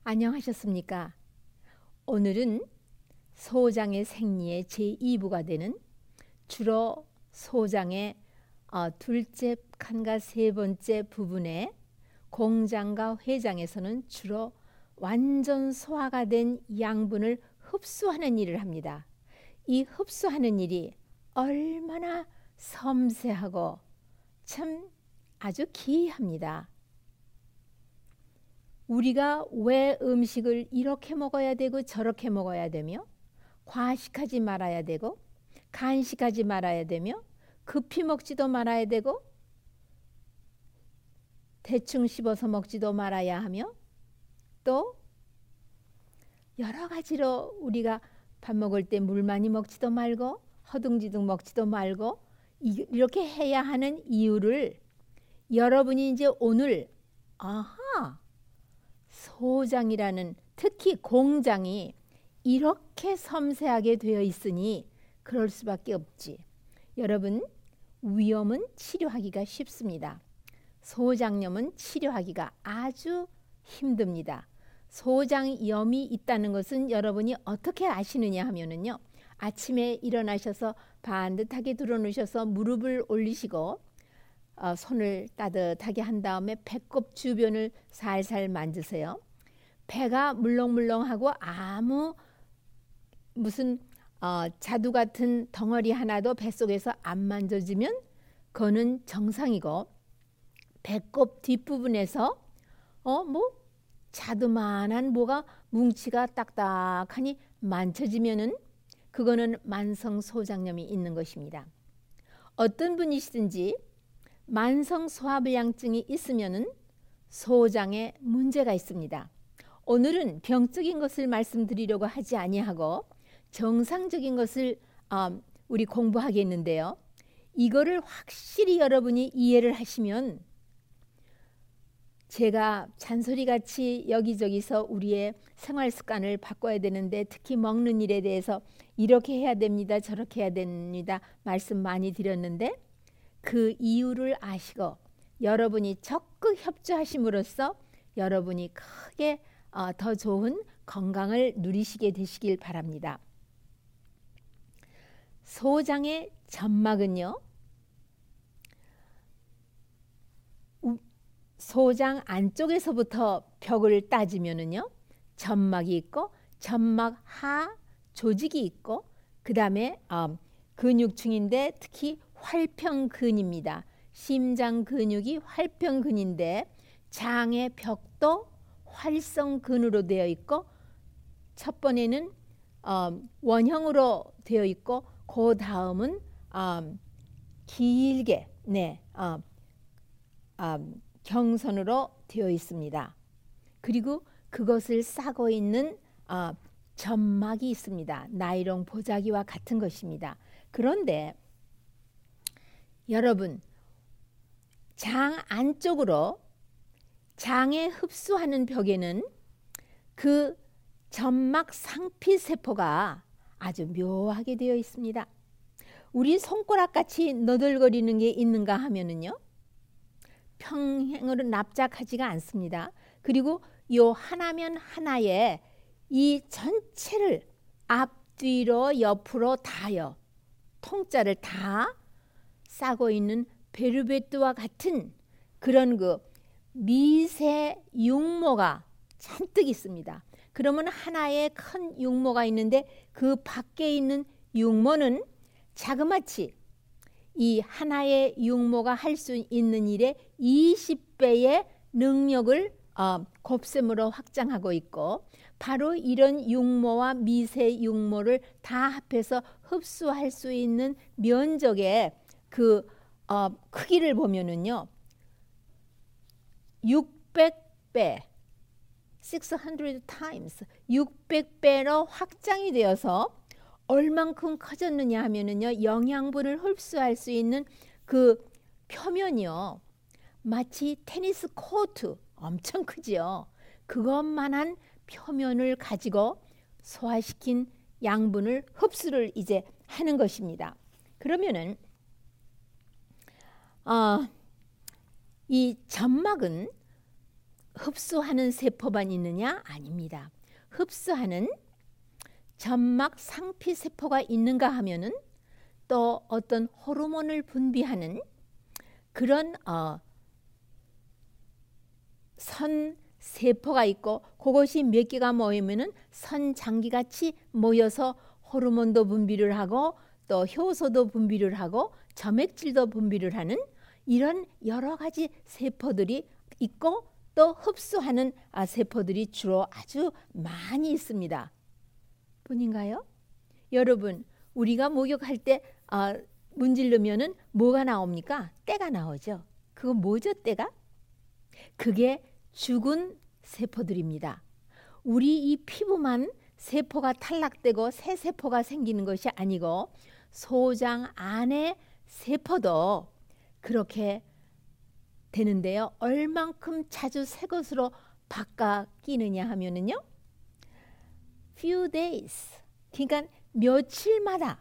안녕하셨습니까? 오늘은 소장의 생리의 제2부가 되는 주로 소장의 둘째 칸과 세 번째 부분의 공장과 회장에서는 주로 완전 소화가 된 양분을 흡수하는 일을 합니다. 이 흡수하는 일이 얼마나 섬세하고 참 아주 기이합니다. 우리가 왜 음식을 이렇게 먹어야 되고 저렇게 먹어야 되며 과식하지 말아야 되고 간식하지 말아야 되며 급히 먹지도 말아야 되고 대충 씹어서 먹지도 말아야 하며 또 여러 가지로 우리가 밥 먹을 때 물 많이 먹지도 말고 허둥지둥 먹지도 말고 이렇게 해야 하는 이유를 여러분이 이제 오늘 소장이라는 특히 공장이 이렇게 섬세하게 되어 있으니 그럴 수밖에 없지. 여러분, 위염은 치료하기가 쉽습니다. 소장염은 치료하기가 아주 힘듭니다. 소장염이 있다는 것은 여러분이 어떻게 아시느냐 하면은요, 아침에 일어나셔서 반듯하게 들어누셔서 무릎을 올리시고 손을 따뜻하게 한 다음에 배꼽 주변을 살살 만지세요. 배가 물렁물렁하고 아무 무슨 자두 같은 덩어리 하나도 뱃속에서 안 만져지면 그거는 정상이고, 배꼽 뒷부분에서 자두만한 뭐가 뭉치가 딱딱하니 만져지면은 그거는 만성 소장염이 있는 것입니다. 어떤 분이시든지 만성 소화불량증이 있으면은 소장에 문제가 있습니다. 오늘은 병적인 것을 말씀드리려고 하지 아니하고 정상적인 것을 우리 공부하겠는데요. 이거를 확실히 여러분이 이해를 하시면 제가 잔소리같이 여기저기서 우리의 생활 습관을 바꿔야 되는데 특히 먹는 일에 대해서 이렇게 해야 됩니다. 저렇게 해야 됩니다. 말씀 많이 드렸는데 그 이유를 아시고 여러분이 적극 협조하심으로써 여러분이 크게 더 좋은 건강을 누리시게 되시길 바랍니다. 소장의 점막은요, 소장 안쪽에서부터 벽을 따지면은요, 점막이 있고 점막 하 조직이 있고 그 다음에 근육층인데 특히 활평근입니다. 심장 근육이 활평근인데 장의 벽도 활성근으로 되어 있고 첫 번에는 원형으로 되어 있고 그 다음은 길게 경선으로 되어 있습니다. 그리고 그것을 싸고 있는 점막이 있습니다. 나일론 보자기와 같은 것입니다. 그런데 여러분, 장 안쪽으로 장에 흡수하는 벽에는 그 점막 상피세포가 아주 묘하게 되어 있습니다. 우리 손가락같이 너덜거리는 게 있는가 하면은요, 평행으로 납작하지가 않습니다. 그리고 요 하나면 하나에 이 전체를 앞뒤로 옆으로 다요 통짜를 다 싸고 있는 베르베트와 같은 그런 그 미세 육모가 잔뜩 있습니다. 그러면 하나의 큰 육모가 있는데 그 밖에 있는 육모는 자그마치 이 하나의 육모가 할 수 있는 일의 20배의 능력을 곱셈으로 확장하고 있고, 바로 이런 육모와 미세 육모를 다 합해서 흡수할 수 있는 면적의 그 크기를 보면은요, 600배 600 times 600배로 확장이 되어서 얼만큼 커졌느냐 하면은요, 영양분을 흡수할 수 있는 그 표면이요, 마치 테니스 코트 엄청 크지요. 그것만한 표면을 가지고 소화시킨 양분을 흡수를 이제 하는 것입니다. 그러면은 이 점막은 흡수하는 세포만 있느냐? 아닙니다. 흡수하는 점막 상피 세포가 있는가 하면은 또 어떤 호르몬을 분비하는 그런 선 세포가 있고 그것이 몇 개가 모이면은 선장기 같이 모여서 호르몬도 분비를 하고 또 효소도 분비를 하고 점액질도 분비를 하는 이런 여러 가지 세포들이 있고 또 흡수하는 세포들이 주로 아주 많이 있습니다. 뿐인가요? 여러분, 우리가 목욕할 때 문지르면은 뭐가 나옵니까? 때가 나오죠. 그거 뭐죠, 때가? 그게 죽은 세포들입니다. 우리 이 피부만 세포가 탈락되고 새 세포가 생기는 것이 아니고 소장 안에 세포도 그렇게 되는데요. 얼만큼 자주 새 것으로 바뀌느냐 하면은요. few days. 그러니까 며칠마다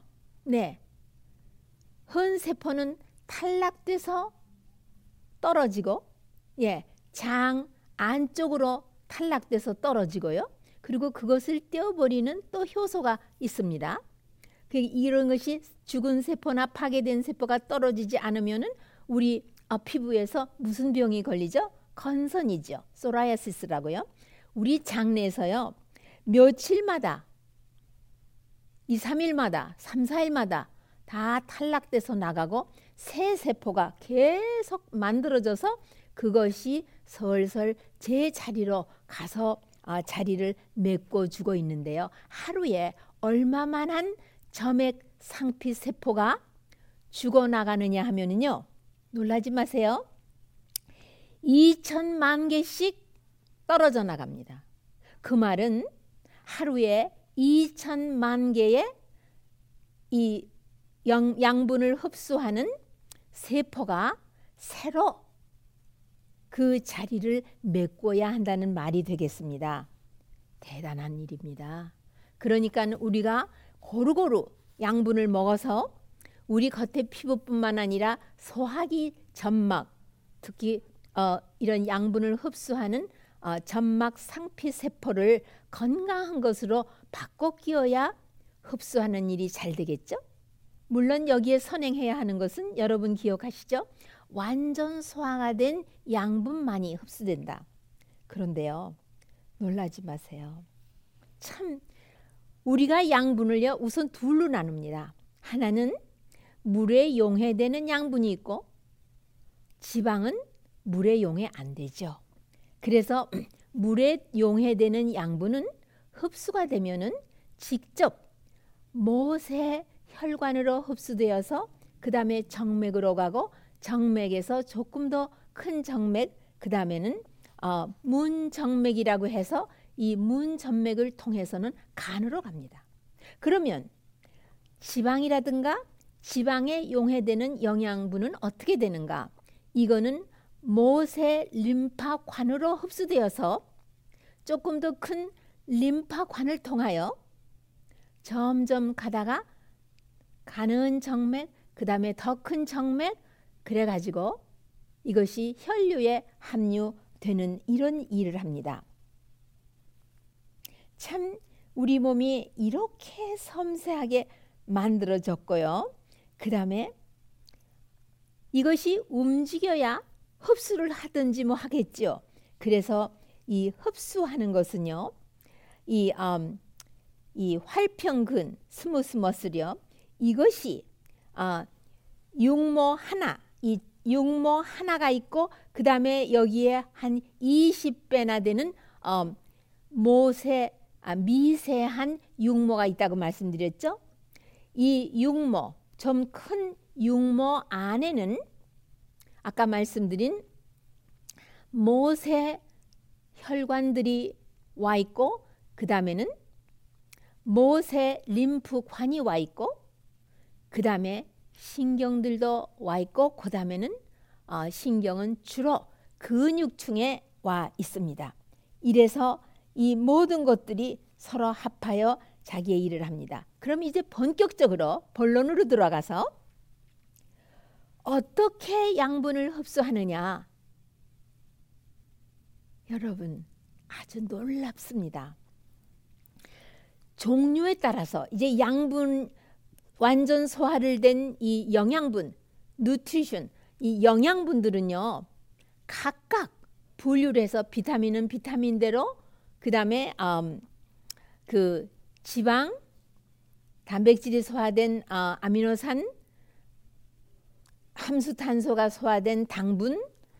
헌 세포는 탈락돼서 떨어지고 장 안쪽으로 탈락돼서 떨어지고요. 그리고 그것을 떼어버리는 또 효소가 있습니다. 이런 것이 죽은 세포나 파괴된 세포가 떨어지지 않으면은 우리 피부에서 무슨 병이 걸리죠? 건선이죠. 소라야시스라고요. 우리 장내에서요. 며칠마다 2, 3일마다 3, 4일마다 다 탈락돼서 나가고 새 세포가 계속 만들어져서 그것이 설설 제 자리로 가서 자리를 메꿔주고 있는데요. 하루에 얼마만한 점액 상피 세포가 죽어나가느냐 하면은요. 놀라지 마세요. 2천만 개씩 떨어져 나갑니다. 그 말은 하루에 2천만 개의 이 양분을 흡수하는 세포가 새로 그 자리를 메꿔야 한다는 말이 되겠습니다. 대단한 일입니다. 그러니까 우리가 고루고루 양분을 먹어서 우리 겉의 피부뿐만 아니라 소화기 점막, 특히 이런 양분을 흡수하는 점막 상피 세포를 건강한 것으로 바꿔 끼워야 흡수하는 일이 잘 되겠죠? 물론 여기에 선행해야 하는 것은 여러분 기억하시죠? 완전 소화가 된 양분만이 흡수된다. 그런데요, 놀라지 마세요. 참 우리가 양분을요 우선 둘로 나눕니다. 하나는 물에 용해되는 양분이 있고 지방은 물에 용해 안 되죠. 그래서 물에 용해되는 양분은 흡수가 되면은 직접 못의 혈관으로 흡수되어서 그 다음에 정맥으로 가고 정맥에서 조금 더 큰 정맥, 그 다음에는 문정맥이라고 해서 이 문정맥을 통해서는 간으로 갑니다. 그러면 지방이라든가 지방에 용해되는 영양분은 어떻게 되는가? 이거는 못의 림파관으로 흡수되어서 조금 더 큰 림파관을 통하여 점점 가다가 가는 정맥, 그 다음에 더 큰 정맥, 그래가지고 이것이 혈류에 함유되는 이런 일을 합니다. 참 우리 몸이 이렇게 섬세하게 만들어졌고요. 그 다음에 이것이 움직여야 흡수를 하든지 뭐 하겠죠. 그래서 이 흡수하는 것은요. 이 활평근 스무스 머슬이요. 이것이 육모 하나, 이 육모 하나가 있고 그 다음에 여기에 한 20배나 되는 미세한 육모가 있다고 말씀드렸죠. 이 육모, 좀 큰 육모 안에는 아까 말씀드린 못의 혈관들이 와 있고 그 다음에는 못의 림프관이 와 있고 그 다음에 신경들도 와 있고 그 다음에는 신경은 주로 근육층에 와 있습니다. 이래서 이 모든 것들이 서로 합하여 자기의 일을 합니다. 그럼 이제 본격적으로 본론으로 들어가서 어떻게 양분을 흡수하느냐? 여러분 아주 놀랍습니다. 종류에 따라서 이제 양분 완전 소화를 된 이 영양분, 누트리션, 이 영양분들은요 각각 분류를 해서 비타민은 비타민대로, 그 다음에 그 지방, 단백질이 소화된 아미노산, 함수탄소가 소화된 당분,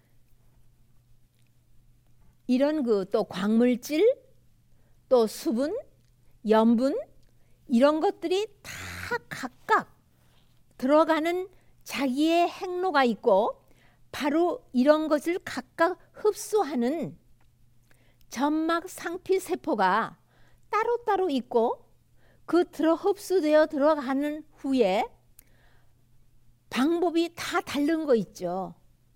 이런 또 광물질, 또 수분, 염분, 이런 것들이 다 각각 들어가는 자기의 행로가 있고, 바로 이런 것을 각각 흡수하는 점막 상피 세포가 따로따로 있고, 그 흡수되어 들어가는 후에 방법이 다 다른 거 있죠.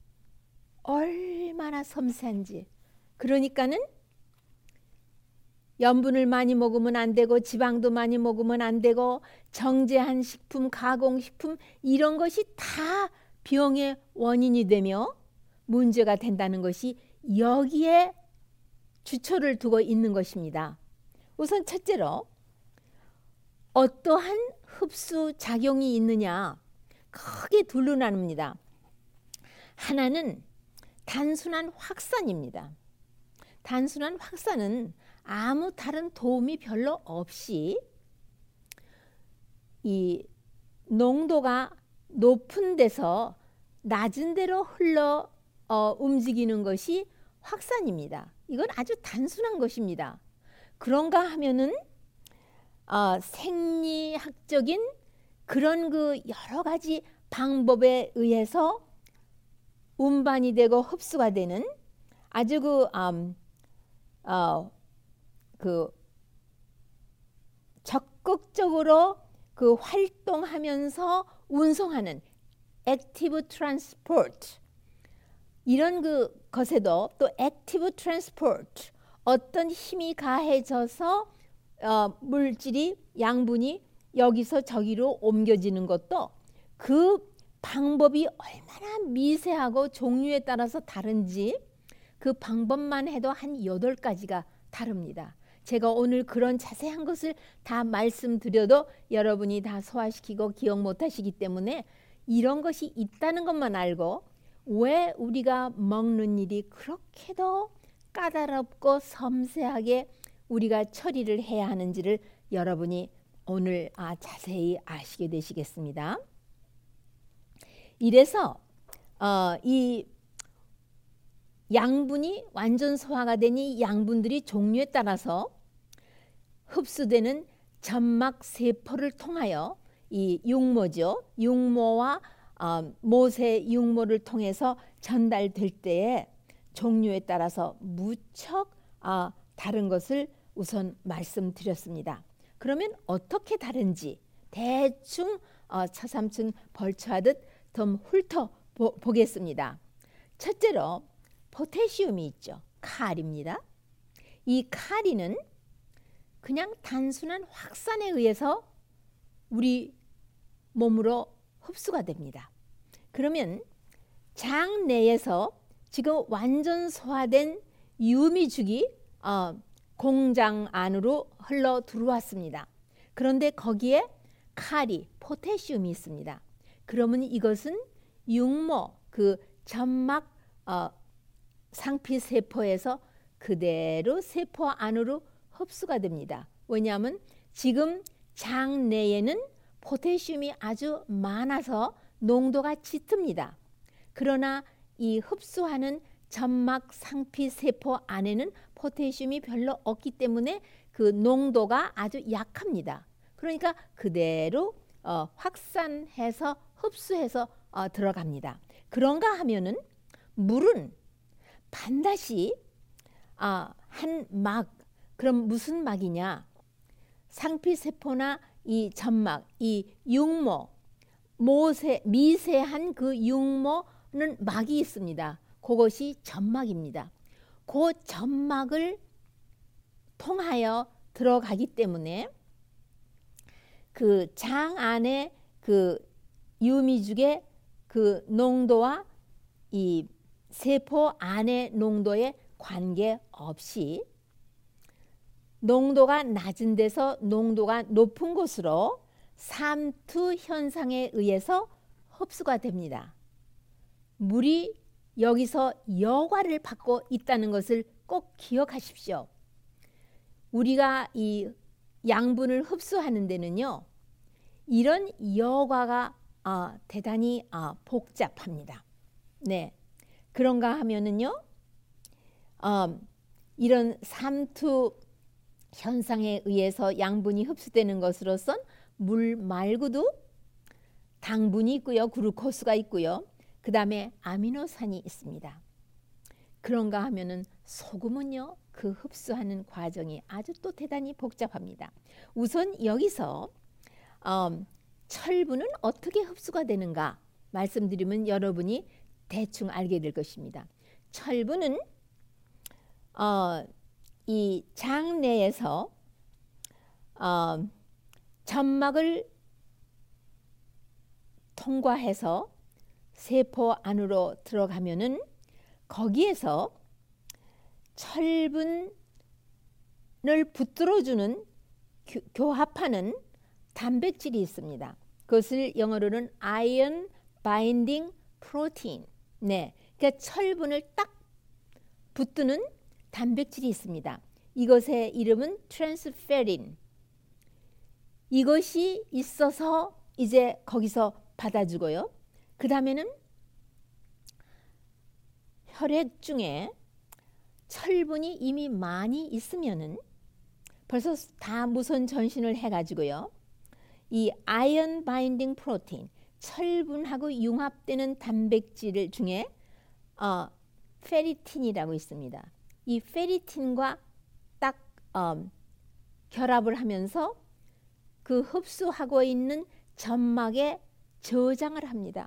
얼마나 섬세한지. 그러니까는 염분을 많이 먹으면 안 되고, 지방도 많이 먹으면 안 되고, 정제한 식품, 가공식품, 이런 것이 다 병의 원인이 되며 문제가 된다는 것이 여기에 주초를 두고 있는 것입니다. 우선 첫째로 어떠한 흡수 작용이 있느냐, 크게 둘로 나눕니다. 하나는 단순한 확산입니다. 단순한 확산은 아무 다른 도움이 별로 없이 이 농도가 높은 데서 낮은 데로 흘러 움직이는 것이 확산입니다. 이건 아주 단순한 것입니다. 그런가 하면은 생리학적인 그런 여러 가지 방법에 의해서 운반이 되고 흡수가 되는 아주 적극적으로 활동하면서 운송하는 액티브 트랜스포트, 이런 것에도 또 액티브 트랜스포트, 어떤 힘이 가해져서 물질이, 양분이 여기서 저기로 옮겨지는 것도 그 방법이 얼마나 미세하고 종류에 따라서 다른지 그 방법만 해도 한 8가지가 다릅니다. 제가 오늘 그런 자세한 것을 다 말씀드려도 여러분이 다 소화시키고 기억 못하시기 때문에 이런 것이 있다는 것만 알고 왜 우리가 먹는 일이 그렇게도 까다롭고 섬세하게 우리가 처리를 해야 하는지를 여러분이 오늘 자세히 아시게 되시겠습니다. 이래서 이 양분이 완전 소화가 되니 양분들이 종류에 따라서 흡수되는 점막 세포를 통하여 이 육모죠. 육모와 모세 육모를 통해서 전달될 때에 종류에 따라서 무척 다른 것을 우선 말씀드렸습니다. 그러면 어떻게 다른지 대충 처삼층 벌초하듯 좀 훑어보겠습니다. 첫째로 포타시움이 있죠. 칼입니다. 이 칼리는 그냥 단순한 확산에 의해서 우리 몸으로 흡수가 됩니다. 그러면 장 내에서 지금 완전 소화된 유미죽이 공장 안으로 흘러 들어왔습니다. 그런데 거기에 칼이, 포타시움이 있습니다. 그러면 이것은 육모, 점막 상피세포에서 그대로 세포 안으로 흡수가 됩니다. 왜냐하면 지금 장 내에는 포타시움이 아주 많아서 농도가 짙습니다. 그러나 이 흡수하는 점막 상피세포 안에는 포타시움이 별로 없기 때문에 그 농도가 아주 약합니다. 그러니까 그대로 확산해서 흡수해서 들어갑니다. 그런가 하면은 물은 반드시 한 막, 그럼 무슨 막이냐? 상피세포나 이 점막, 이 육모, 미세한 그 육모는 막이 있습니다. 그것이 점막입니다. 그 점막을 통하여 들어가기 때문에 그 장 안에 그 유미죽의 그 농도와 이 세포 안의 농도에 관계없이 농도가 낮은 데서 농도가 높은 곳으로 삼투 현상에 의해서 흡수가 됩니다. 물이 여기서 여과를 받고 있다는 것을 꼭 기억하십시오. 우리가 이 양분을 흡수하는 데는요, 이런 여과가 대단히 복잡합니다. 네, 그런가 하면은요, 이런 삼투 현상에 의해서 양분이 흡수되는 것으로선 물 말고도 당분이 있고요, 글루코스가 있고요, 그 다음에 아미노산이 있습니다. 그런가 하면은 소금은요, 그 흡수하는 과정이 아주 또 대단히 복잡합니다. 우선 여기서 철분은 어떻게 흡수가 되는가 말씀드리면 여러분이 대충 알게 될 것입니다. 철분은 이 장내에서 점막을 통과해서 세포 안으로 들어가면은 거기에서 철분을 붙들어주는 교합하는 단백질이 있습니다. 그것을 영어로는 iron binding protein. 네, 그러니까 철분을 딱 붙드는 단백질이 있습니다. 이것의 이름은 트랜스페린. 이것이 있어서 이제 거기서 받아주고요. 그 다음에는 혈액 중에 철분이 이미 많이 있으면은 벌써 다 무선 전신을 해가지고요. 이 아이언 바인딩 프로테인, 철분하고 융합되는 단백질 중에 페리틴이라고 있습니다. 이 페리틴과 딱 결합을 하면서 그 흡수하고 있는 점막에 저장을 합니다.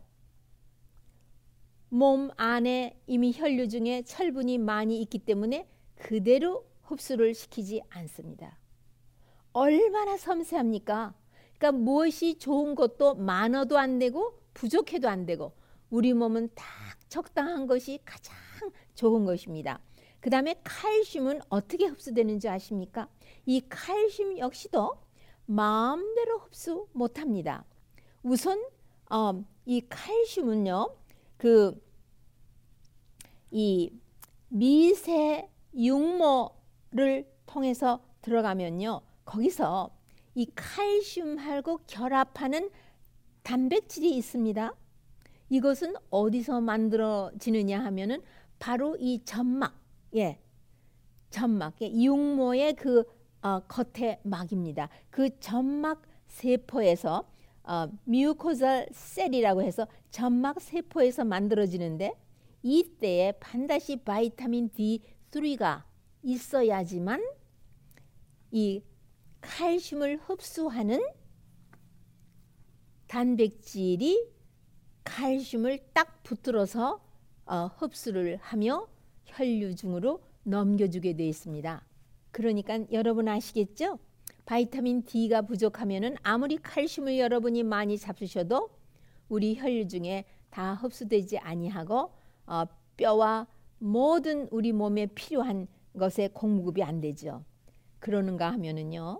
몸 안에 이미 혈류 중에 철분이 많이 있기 때문에 그대로 흡수를 시키지 않습니다. 얼마나 섬세합니까? 그러니까 무엇이 좋은 것도 많아도 안 되고 부족해도 안 되고 우리 몸은 딱 적당한 것이 가장 좋은 것입니다. 그 다음에 칼슘은 어떻게 흡수되는지 아십니까? 이 칼슘 역시도 마음대로 흡수 못합니다. 우선 이 칼슘은요, 이 미세 육모를 통해서 들어가면요, 거기서 이 칼슘하고 결합하는 단백질이 있습니다. 이것은 어디서 만들어지느냐 하면은 바로 이 점막, 점막, 육모의 그 겉에 막입니다. 그 점막 세포에서 뮤코잘 셀이라고 해서 점막 세포에서 만들어지는데 이때에 반드시 바이타민 D3가 있어야지만 이 칼슘을 흡수하는 단백질이 칼슘을 딱 붙들어서 흡수를 하며 혈류중으로 넘겨주게 되어 있습니다. 그러니까 여러분 아시겠죠? 바이타민 D가 부족하면은 아무리 칼슘을 여러분이 많이 잡수셔도 우리 혈류 중에 다 흡수되지 아니하고 뼈와 모든 우리 몸에 필요한 것에 공급이 안 되죠. 그러는가 하면은요,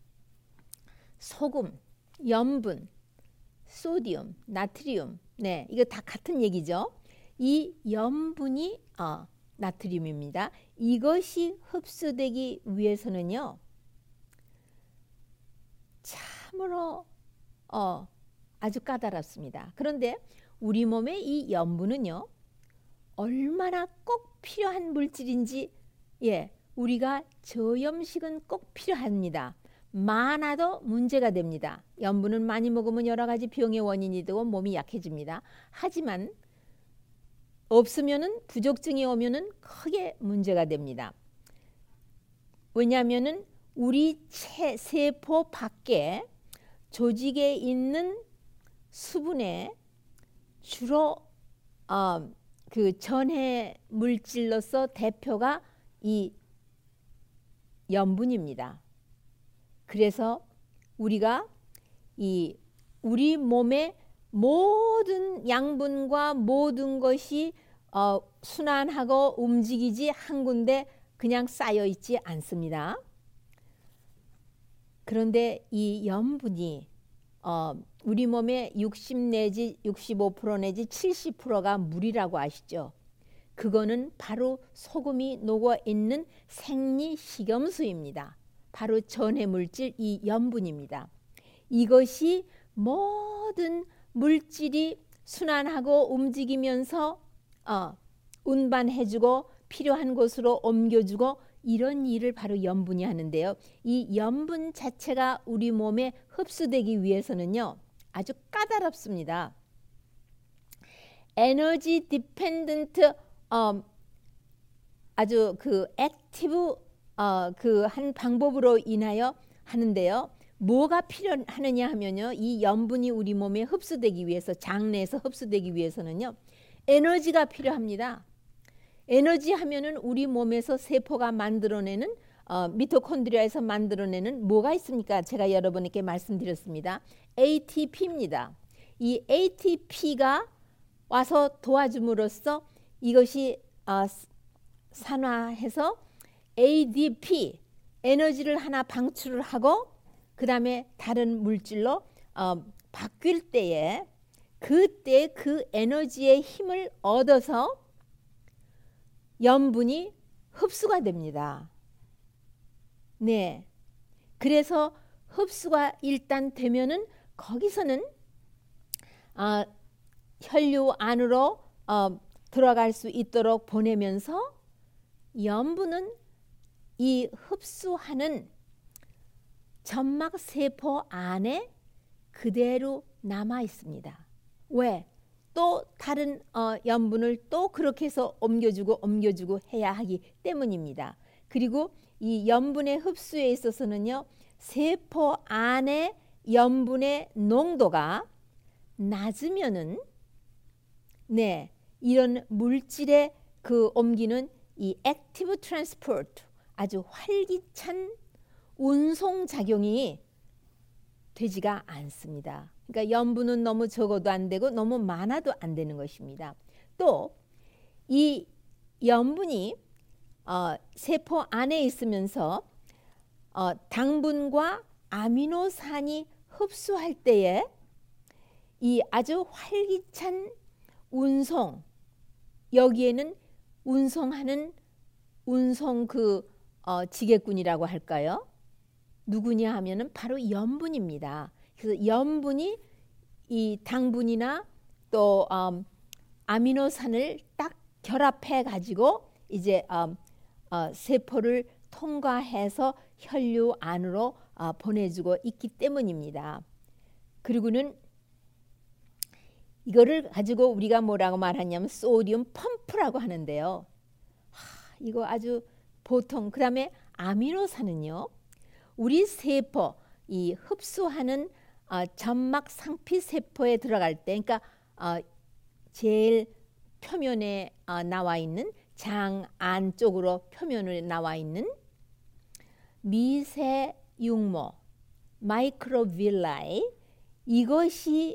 소금, 염분, 소디움, 나트리움, 네, 이거 다 같은 얘기죠. 이 염분이 나트륨입니다. 이것이 흡수되기 위해서는요, 참으로 아주 까다롭습니다. 그런데 우리 몸에 이 염분은요, 얼마나 꼭 필요한 물질인지 우리가 저염식은 꼭 필요합니다. 많아도 문제가 됩니다. 염분은 많이 먹으면 여러 가지 병의 원인이 되고 몸이 약해집니다. 하지만 없으면은 부족증이 오면은 크게 문제가 됩니다. 왜냐하면은 우리 세포 밖에 조직에 있는 수분에 주로 그 전해 물질로서 대표가 이 염분입니다. 그래서 우리가 우리 몸의 모든 양분과 모든 것이 순환하고 움직이지 한 군데 그냥 쌓여 있지 않습니다. 그런데 이 염분이 우리 몸의 60 내지 65% 내지 70%가 물이라고 아시죠? 그거는 바로 소금이 녹아있는 생리식염수입니다. 바로 전해물질 이 염분입니다. 이것이 모든 물질이 순환하고 움직이면서 운반해주고 필요한 곳으로 옮겨주고 이런 일을 바로 염분이 하는데요. 이 염분 자체가 우리 몸에 흡수되기 위해서는요, 아주 까다롭습니다. 에너지 디펜던트 아주 그 액티브 그 한 방법으로 인하여 하는데요. 뭐가 필요하느냐 하면요, 이 염분이 우리 몸에 흡수되기 위해서, 장내에서 흡수되기 위해서는요, 에너지가 필요합니다. 에너지 하면은 우리 몸에서 세포가 만들어내는 미토콘드리아에서 만들어내는 뭐가 있습니까? 제가 여러분께 말씀드렸습니다. ATP입니다. 이 ATP가 와서 도와줌으로써 이것이 산화해서 ADP 에너지를 하나 방출을 하고 그 다음에 다른 물질로 바뀔 때에 그때 그 에너지의 힘을 얻어서 염분이 흡수가 됩니다. 네. 그래서 흡수가 일단 되면은 거기서는 혈류 안으로 들어갈 수 있도록 보내면서 염분은 이 흡수하는 점막 세포 안에 그대로 남아 있습니다. 왜? 또 다른 염분을 또 그렇게 해서 옮겨주고 해야 하기 때문입니다. 그리고 이 염분의 흡수에 있어서는요, 세포 안에 염분의 농도가 낮으면은 네, 이런 물질의 그 옮기는 이 액티브 트랜스포트, 아주 활기찬 운송 작용이 되지가 않습니다. 그러니까 염분은 너무 적어도 안 되고 너무 많아도 안 되는 것입니다. 또 이 염분이 세포 안에 있으면서 당분과 아미노산이 흡수할 때에 이 아주 활기찬 운송, 여기에는 운송하는 운송 그 지게꾼이라고 할까요? 누구냐 하면은 바로 염분입니다. 그래서 염분이 이 당분이나 또 아미노산을 딱 결합해 가지고 이제 세포를 통과해서 혈류 안으로 보내주고 있기 때문입니다. 그리고는 이거를 가지고 우리가 뭐라고 말하냐면 소디움 펌프라고 하는데요. 이거 아주 보통. 그다음에 아미노산은요, 우리 세포 이 흡수하는 점막 상피 세포에 들어갈 때, 그러니까 제일 표면에 나와 있는 장 안쪽으로 표면에 나와 있는 미세 육모 마이크로빌라이, 이것이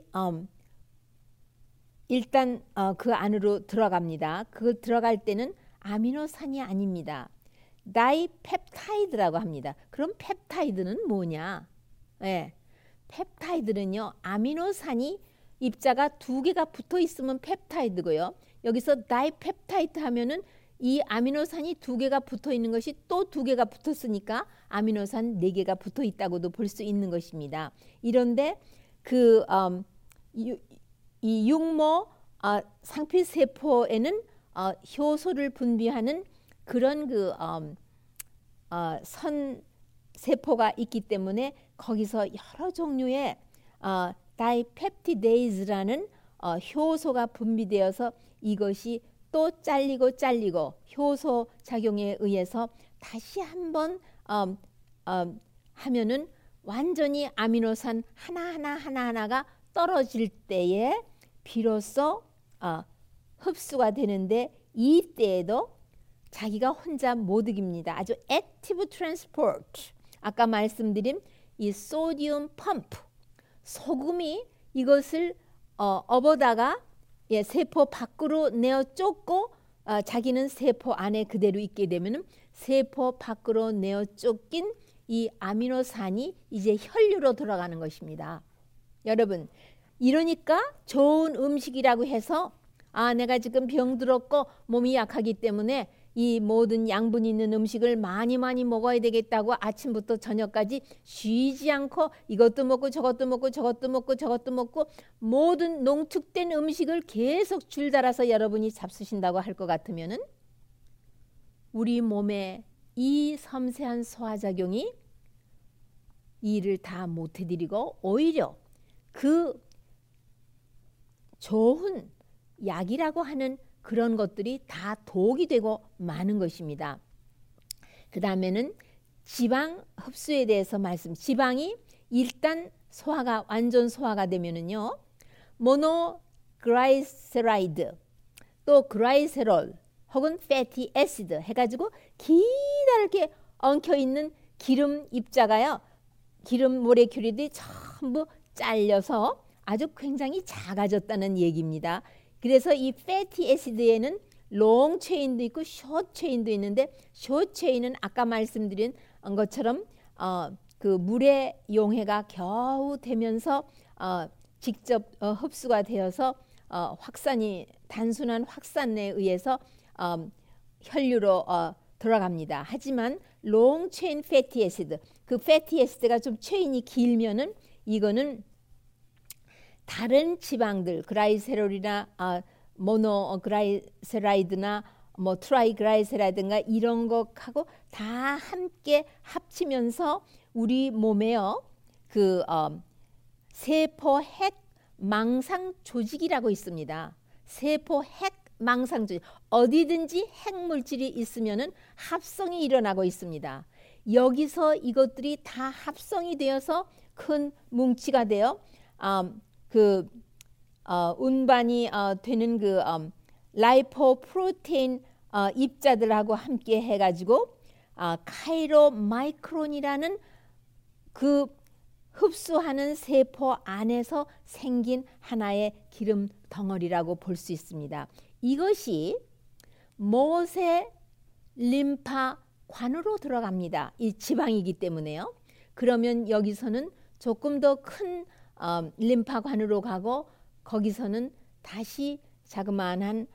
일단 그 안으로 들어갑니다. 그 들어갈 때는 아미노산이 아닙니다. 다이펩타이드라고 합니다. 그럼 펩타이드는 뭐냐? 네. 펩타이드는요, 아미노산이 입자가 2개가 붙어 있으면 펩타이드고요. 여기서 다이펩타이드 하면은 이 아미노산이 2개가 붙어 있는 것이 또 2개가 붙었으니까 아미노산 4개가 붙어 있다고도 볼 수 있는 것입니다. 이런데 이 육모 상피 세포에는 효소를 분비하는 그런 선 세포가 있기 때문에 거기서 여러 종류의 다이펩티데이즈라는 효소가 분비되어서 이것이 또 잘리고 효소 작용에 의해서 다시 한번 하면은 완전히 아미노산 하나하나가 떨어질 때에 비로소 흡수가 되는데, 이때에도 자기가 혼자 못 이깁니다. 아주 액티브 트랜스포트, 아까 말씀드린 이 소디움 펌프, 소금이 이것을 업어다가 세포 밖으로 내어 쫓고 자기는 세포 안에 그대로 있게 되면은 세포 밖으로 내어 쫓긴 이 아미노산이 이제 혈류로 들어가는 것입니다. 여러분, 이러니까 좋은 음식이라고 해서 내가 지금 병들었고 몸이 약하기 때문에 이 모든 양분 있는 음식을 많이 먹어야 되겠다고 아침부터 저녁까지 쉬지 않고 이것도 먹고 저것도 먹고 저것도 먹고 저것도 먹고 모든 농축된 음식을 계속 줄달아서 여러분이 잡수신다고 할 것 같으면은 우리 몸에 이 섬세한 소화작용이 일을 다 못 해드리고 오히려 그 좋은 약이라고 하는 그런 것들이 다 독이 되고 마는 것입니다. 그 다음에는 지방 흡수에 대해서 지방이 일단 완전 소화가 되면은요, 모노그라이세라이드, 또 그라이세롤 혹은 패티 애시드 해가지고 기다랗게 엉켜있는 기름 입자가요, 기름 모레큐리들이 전부 잘려서 아주 굉장히 작아졌다는 얘기입니다. 그래서 이 패티 애시드에는 롱 체인도 있고 숏 체인도 있는데 숏 체인은 아까 말씀드린 것처럼 그 물의 용해가 겨우 되면서 직접 흡수가 되어서 단순한 확산에 의해서 혈류로 들어갑니다. 하지만 롱 체인 패티 애시드, 그 패티 애시드가 좀 체인이 길면은 이거는 다른 지방들, 그라이세롤이나 모노그라이세라이드나 트라이그라이세라이드인가 이런 것하고 다 함께 합치면서 우리 몸에요, 그 세포 핵 망상 조직이라고 있습니다. 세포 핵 망상 조직, 어디든지 핵물질이 있으면은 합성이 일어나고 있습니다. 여기서 이것들이 다 합성이 되어서 큰 뭉치가 되어 운반이 되는 그 라이포프로테인 입자들하고 함께 해가지고 카이로마이크론이라는 그 흡수하는 세포 안에서 생긴 하나의 기름 덩어리라고 볼 수 있습니다. 이것이 모세 림파관으로 들어갑니다. 이 지방이기 때문에요. 그러면 여기서는 조금 더 큰 림파관으로 가고 거기서는 다시 자그마한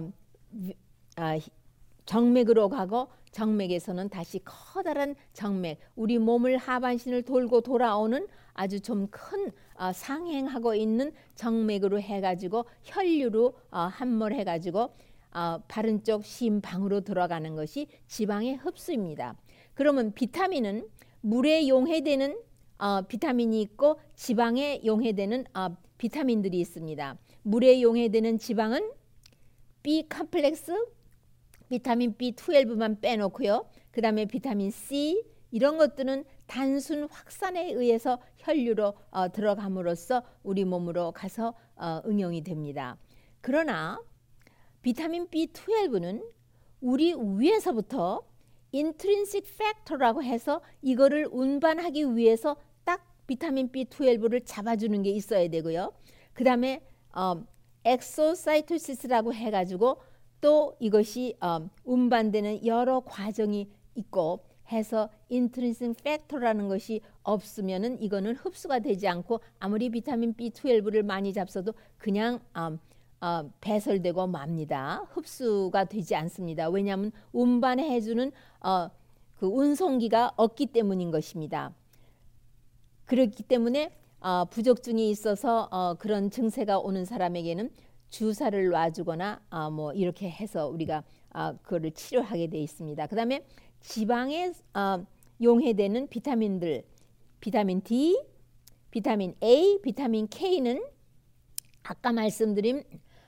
정맥으로 가고 정맥에서는 다시 커다란 정맥, 우리 몸을 하반신을 돌고 돌아오는 아주 좀 큰 상행하고 있는 정맥으로 해가지고 혈류로 함몰해가지고 바른 쪽 심방으로 들어가는 것이 지방의 흡수입니다. 그러면 비타민은 물에 용해되는 비타민이 있고 지방에 용해되는 비타민들이 있습니다. 물에 용해되는 지방은 B 컴플렉스, 비타민 B12만 빼놓고요. 그 다음에 비타민 C 이런 것들은 단순 확산에 의해서 혈류로 들어감으로써 우리 몸으로 가서 응용이 됩니다. 그러나 비타민 B12는 우리 위에서부터 인트린식 팩터라고 해서 이거를 운반하기 위해서 딱 비타민 B12를 잡아주는 게 있어야 되고요. 그 다음에 엑소사이토시스라고 해가지고 또 이것이 운반되는 여러 과정이 있고 해서 인트린식 팩터라는 것이 없으면은 이거는 흡수가 되지 않고 아무리 비타민 B12를 많이 잡숴도 그냥 배설되고 맙니다. 흡수가 되지 않습니다. 왜냐하면 운반해 해주는 그 운송기가 없기 때문인 것입니다. 그렇기 때문에 부족증이 있어서 그런 증세가 오는 사람에게는 주사를 놔주거나 뭐 이렇게 해서 우리가 그거를 치료하게 돼 있습니다. 그 다음에 지방에 용해되는 비타민들, 비타민 D, 비타민 A, 비타민 K는 아까 말씀드린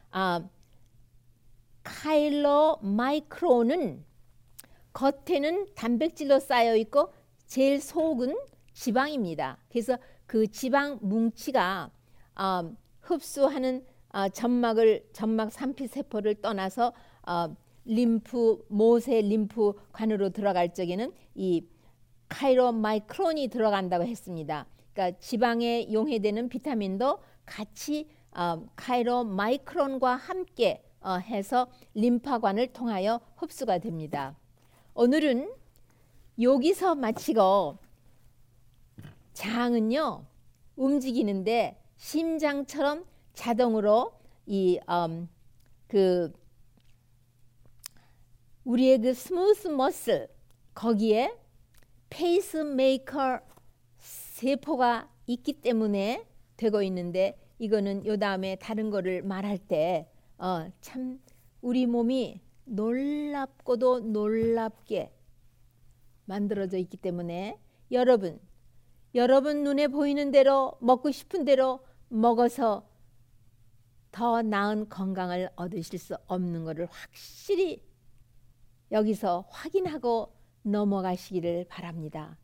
카일로마이크론은 겉에는 단백질로 쌓여 있고 제일 속은 지방입니다. 그래서 그 지방 뭉치가 흡수하는 점막 산피세포를 떠나서 모세 림프관으로 들어갈 적에는 이 카이로마이크론이 들어간다고 했습니다. 그러니까 지방에 용해되는 비타민도 같이 카이로마이크론과 함께 해서 림파관을 통하여 흡수가 됩니다. 오늘은 여기서 마치고 장은요 움직이는데 심장처럼 자동으로 우리의 그 스무스 머슬 거기에 페이스메이커 세포가 있기 때문에 되고 있는데 이거는 요 다음에 다른 거를 말할 때 참 우리 몸이 놀랍고도 놀랍게 만들어져 있기 때문에 여러분 눈에 보이는 대로 먹고 싶은 대로 먹어서 더 나은 건강을 얻으실 수 없는 것을 확실히 여기서 확인하고 넘어가시기를 바랍니다.